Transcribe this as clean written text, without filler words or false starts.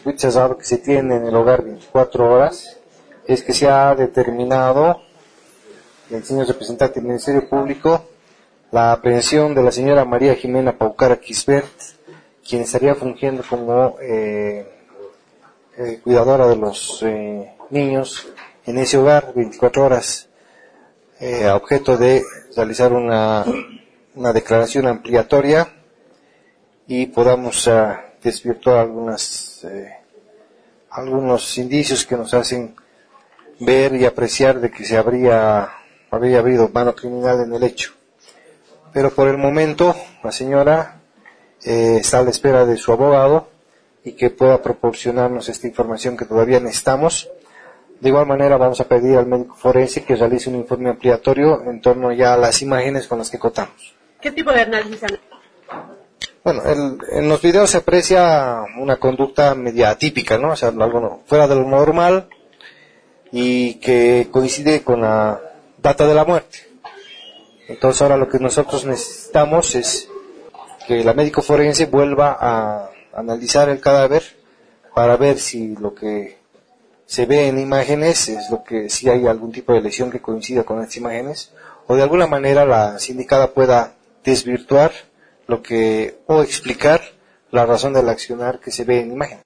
cerrado que se tiene en el hogar 24 horas, es que se ha determinado, el señor representante del Ministerio Público, la aprehensión de la señora María Jimena Paucara Quisbert, quien estaría fungiendo como cuidadora de los niños en ese hogar 24 horas, a objeto de realizar una declaración ampliatoria y podamos desvirtuar algunos indicios que nos hacen ver y apreciar de que habría habido mano criminal en el hecho. Pero por el momento la señora está a la espera de su abogado y que pueda proporcionarnos esta información que todavía necesitamos. De igual manera vamos a pedir al médico forense que realice un informe ampliatorio en torno ya a las imágenes con las que contamos. ¿Qué tipo de análisis han hecho? Bueno, en los videos se aprecia una conducta media atípica, ¿no? O sea, algo fuera de lo normal y que coincide con la data de la muerte. Entonces ahora lo que nosotros necesitamos es que la médico forense vuelva a analizar el cadáver para ver si lo que se ve en imágenes es si hay algún tipo de lesión que coincida con estas imágenes, o de alguna manera la sindicada pueda desvirtuar o explicar la razón del accionar que se ve en imagen.